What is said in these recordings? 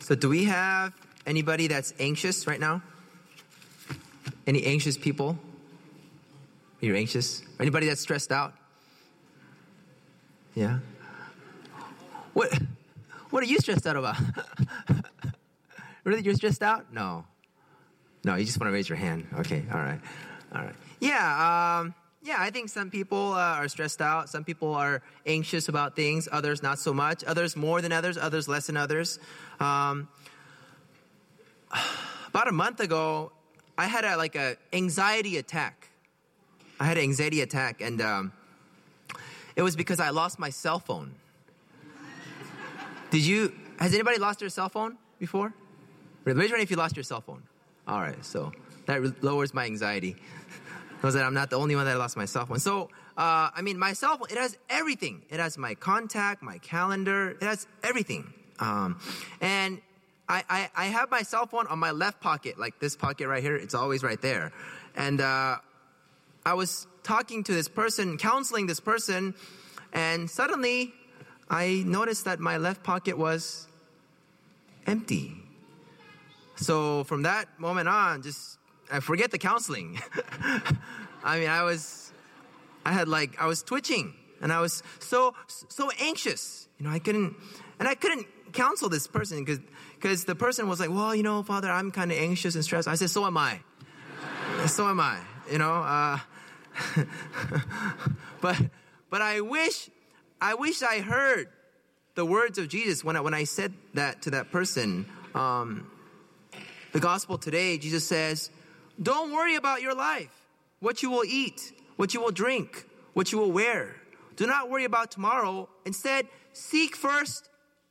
So do we have anybody that's anxious right now? Any anxious people? You're anxious? Anybody that's stressed out? Yeah. What are you stressed out about? Really, you're stressed out? No, you just want to raise your hand. Okay, all right. Yeah, I think some people are stressed out. Some people are anxious about things. Others not so much. Others more than others. Others less than others. About a month ago, I had an anxiety attack. And it was because I lost my cell phone. Has anybody lost their cell phone before? Raise your hand if you lost your cell phone. All right, so that lowers my anxiety. Knows that I'm not the only one that lost my cell phone. So, my cell phone, it has everything. It has my contact, my calendar. It has everything. And I have my cell phone on my left pocket, like this pocket right here. It's always right there. And I was talking to this person, counseling this person, and suddenly I noticed that my left pocket was empty. So from that moment on, I forget the counseling. I was twitching, and I was so anxious. I couldn't counsel this person because the person was like, well, Father, I'm kind of anxious and stressed. I said, so am I. But I wish I heard the words of Jesus when I said that to that person. The gospel today, Jesus says, don't worry about your life, what you will eat, what you will drink, what you will wear. Do not worry about tomorrow. Instead, seek first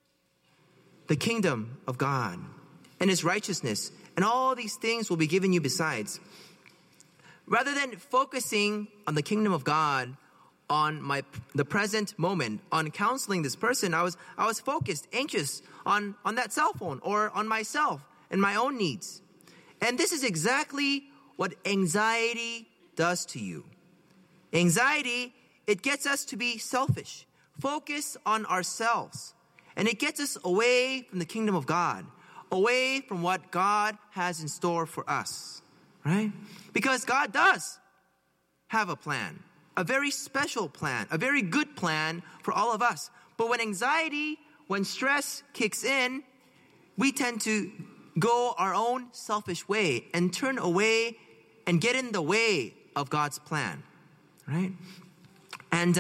the kingdom of God and his righteousness, and all these things will be given you besides. Rather than focusing on the kingdom of God, on the present moment, on counseling this person, I was focused, anxious on that cell phone or on myself and my own needs. And this is exactly what anxiety does to you. Anxiety, it gets us to be selfish, focus on ourselves, and it gets us away from the kingdom of God, away from what God has in store for us, right? Because God does have a plan, a very special plan, a very good plan for all of us. But when stress kicks in, we tend to go our own selfish way and turn away and get in the way of God's plan, right? And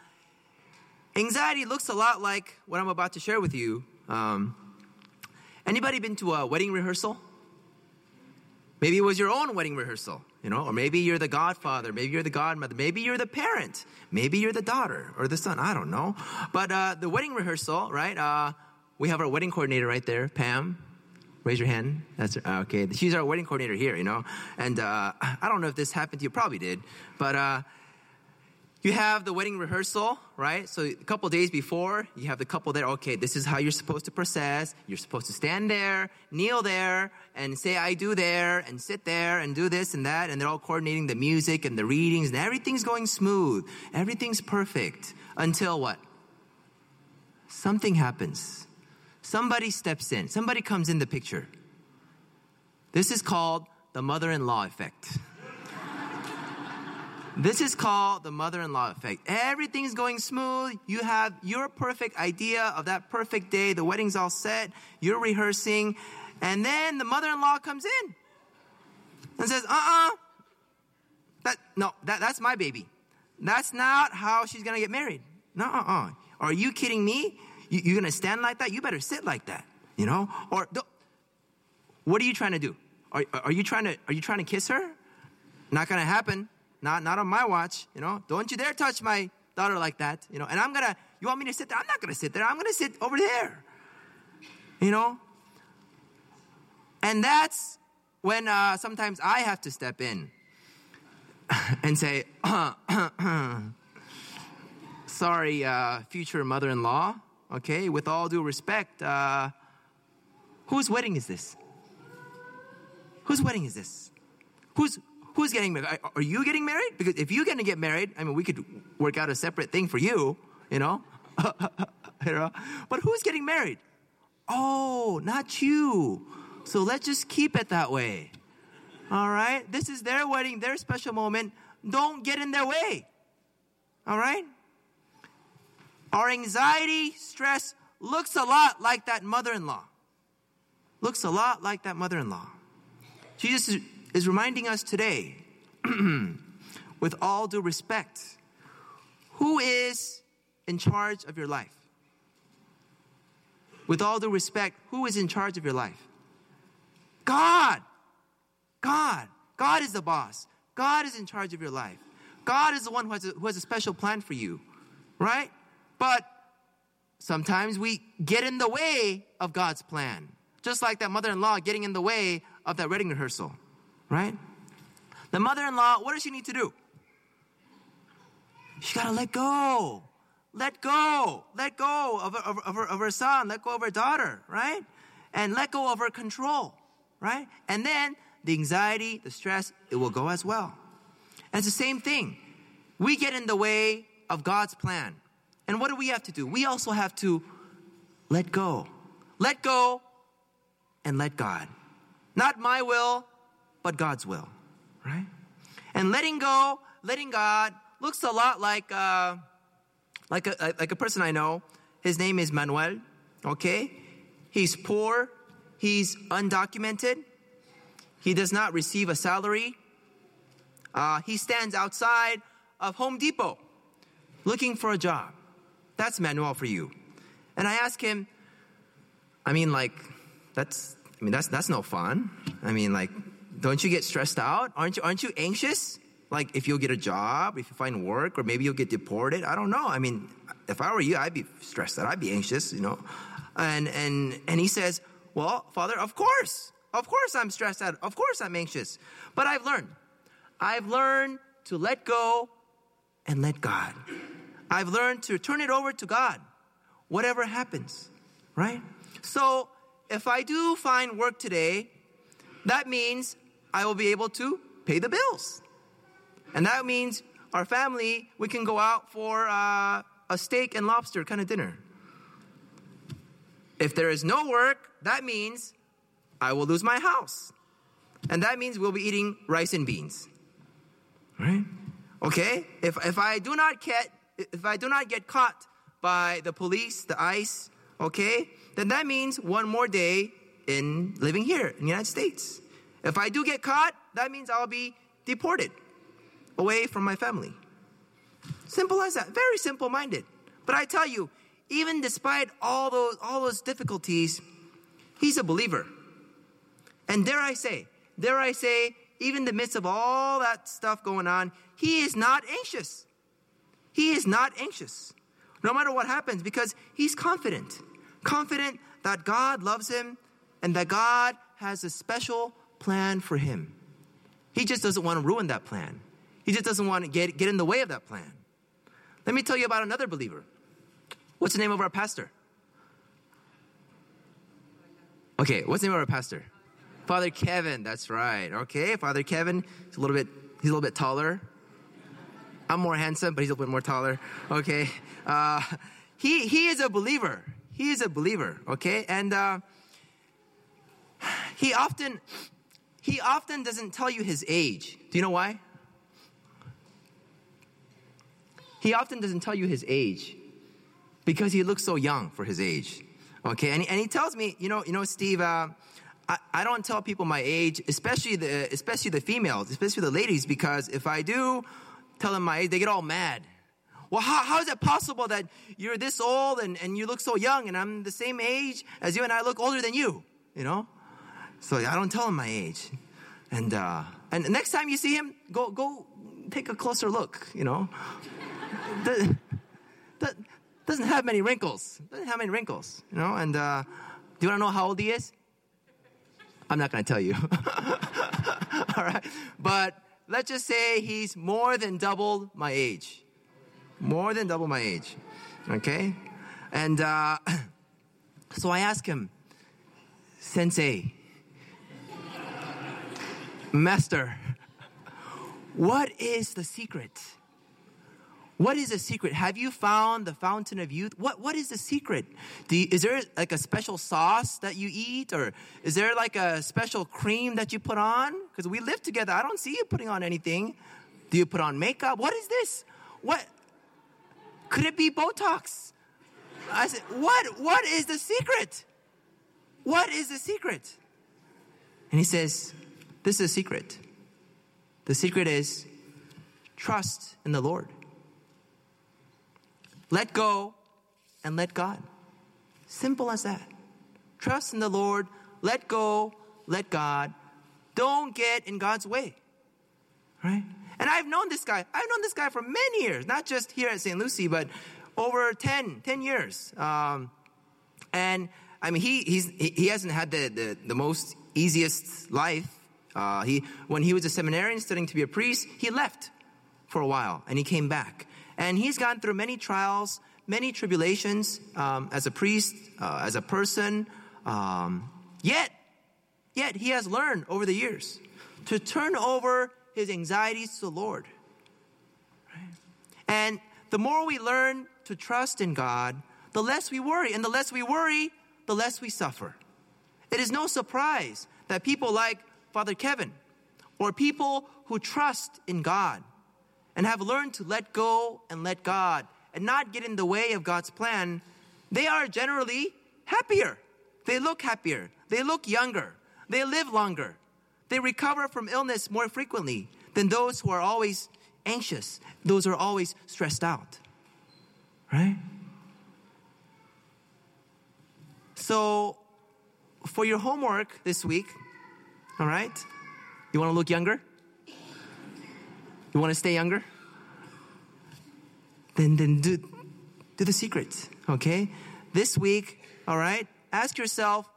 anxiety looks a lot like what I'm about to share with you. Anybody been to a wedding rehearsal? Maybe it was your own wedding rehearsal, or maybe you're the godfather, maybe you're the godmother, maybe you're the parent, maybe you're the daughter or the son, I don't know. But the wedding rehearsal, right? We have our wedding coordinator right there, Pam. Raise your hand. That's okay. She's our wedding coordinator here, And I don't know if this happened to you. Probably did. But you have the wedding rehearsal, right? So a couple days before, you have the couple there. Okay, this is how you're supposed to process. You're supposed to stand there, kneel there, and say, I do there, and sit there, and do this and that. And they're all coordinating the music and the readings, and everything's going smooth. Everything's perfect. Until what? Something happens. Somebody steps in. Somebody comes in the picture. This is called the mother-in-law effect. This is called the mother-in-law effect. Everything's going smooth. You have your perfect idea of that perfect day. The wedding's all set. You're rehearsing. And then the mother-in-law comes in and says, that's my baby. That's not how she's going to get married. No, Are you kidding me? You're going to stand like that? You better sit like that, Or what are you trying to do? Are you trying to kiss her? Not going to happen. Not on my watch, Don't you dare touch my daughter like that, And you want me to sit there? I'm not going to sit there. I'm going to sit over there, And that's when sometimes I have to step in and say, sorry, future mother-in-law. Okay, with all due respect, whose wedding is this? Whose wedding is this? Who's getting married? Are you getting married? Because if you're going to get married, we could work out a separate thing for you, But who's getting married? Oh, not you. So let's just keep it that way. All right? This is their wedding, their special moment. Don't get in their way. All right? Our anxiety, stress looks a lot like that mother-in-law. Looks a lot like that mother-in-law. Jesus is reminding us today, with all due respect, who is in charge of your life? With all due respect, who is in charge of your life? God. God. God is the boss. God is in charge of your life. God is the one who has a special plan for you, right? But sometimes we get in the way of God's plan. Just like that mother-in-law getting in the way of that wedding rehearsal, right? The mother-in-law, what does she need to do? She got to let go. Let go. Let go of her son. Let go of her daughter, right? And let go of her control, right? And then the anxiety, the stress, it will go as well. And it's the same thing. We get in the way of God's plan. And what do we have to do? We also have to let go. Let go and let God. Not my will, but God's will, right? And letting go, letting God looks a lot like a person I know. His name is Manuel, okay? He's poor. He's undocumented. He does not receive a salary. He stands outside of Home Depot looking for a job. That's Manuel for you. And I ask him, that's no fun. Don't you get stressed out? Aren't you anxious? Like if you'll get a job, if you find work, or maybe you'll get deported. I don't know. If I were you, I'd be stressed out. I'd be anxious, And he says, well, Father, of course I'm stressed out. Of course I'm anxious. But I've learned to let go and let God. I've learned to turn it over to God, whatever happens, right? So if I do find work today, that means I will be able to pay the bills. And that means our family, we can go out for a steak and lobster kind of dinner. If there is no work, that means I will lose my house. And that means we'll be eating rice and beans. Right? Okay? If I do not get caught by the police, the ICE, okay, then that means one more day in living here in the United States. If I do get caught, that means I'll be deported away from my family. Simple as that. Very simple-minded. But I tell you, even despite all those difficulties, he's a believer. And dare I say, even in the midst of all that stuff going on, he is not anxious. He is not anxious, no matter what happens, because he's confident that God loves him and that God has a special plan for him. He just doesn't want to ruin that plan. He just doesn't want to get in the way of that plan. Let me tell you about another believer. What's the name of our pastor? Okay, what's the name of our pastor? Father Kevin, that's right. Okay, Father Kevin, he's a little bit taller. I'm more handsome, but he's a little bit more taller. Okay, he is a believer. He is a believer. Okay, and he often doesn't tell you his age. Do you know why? He often doesn't tell you his age because he looks so young for his age. Okay, and he tells me, Steve, I don't tell people my age, especially the females, especially the ladies, because if I do tell them my age, they get all mad. Well, how is it possible that you're this old and you look so young and I'm the same age as you and I look older than you, So I don't tell them my age. And next time you see him, go take a closer look, Doesn't have many wrinkles. And do you want to know how old he is? I'm not going to tell you. All right. But let's just say he's more than double my age. More than double my age. Okay? And so I ask him, Sensei, Master, what is the secret? What is the secret? Have you found the fountain of youth? What is the secret? Is there like a special sauce that you eat? Or is there like a special cream that you put on? Because we live together. I don't see you putting on anything. Do you put on makeup? What is this? What? Could it be Botox? I said, what is the secret? What is the secret? And he says, this is a secret. The secret is trust in the Lord. Let go and let God. Simple as that. Trust in the Lord. Let go. Let God. Don't get in God's way. Right? And I've known this guy. I've known this guy for many years. Not just here at St. Lucie, but over 10 years. And I mean, he hasn't had the most easiest life. When he was a seminarian studying to be a priest, he left for a while and he came back. And he's gone through many trials, many tribulations as a priest, as a person. Yet he has learned over the years to turn over his anxieties to the Lord. Right? And the more we learn to trust in God, the less we worry. And the less we worry, the less we suffer. It is no surprise that people like Father Kevin or people who trust in God and have learned to let go and let God and not get in the way of God's plan, they are generally happier. They look happier. They look younger. They live longer. They recover from illness more frequently than those who are always anxious, those who are always stressed out. Right? So, for your homework this week, all right, you want to look younger? You want to stay younger? Then do the secret, okay? This week, all right, ask yourself,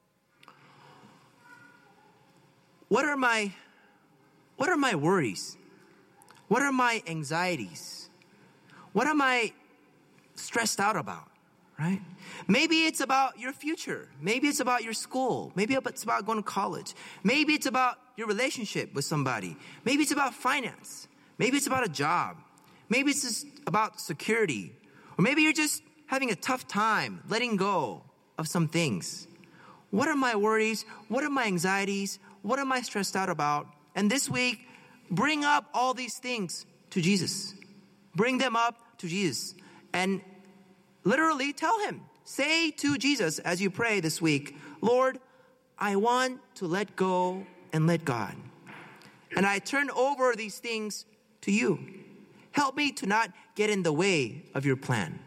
what are my worries? What are my anxieties? What am I stressed out about, right? Maybe it's about your future. Maybe it's about your school. Maybe it's about going to college. Maybe it's about your relationship with somebody. Maybe it's about finance. Maybe it's about a job. Maybe it's just about security. Or maybe you're just having a tough time letting go of some things. What are my worries? What are my anxieties? What am I stressed out about? And this week, bring up all these things to Jesus. Bring them up to Jesus. And literally tell him, say to Jesus as you pray this week, Lord, I want to let go and let God. And I turn over these things to you. Help me to not get in the way of your plan.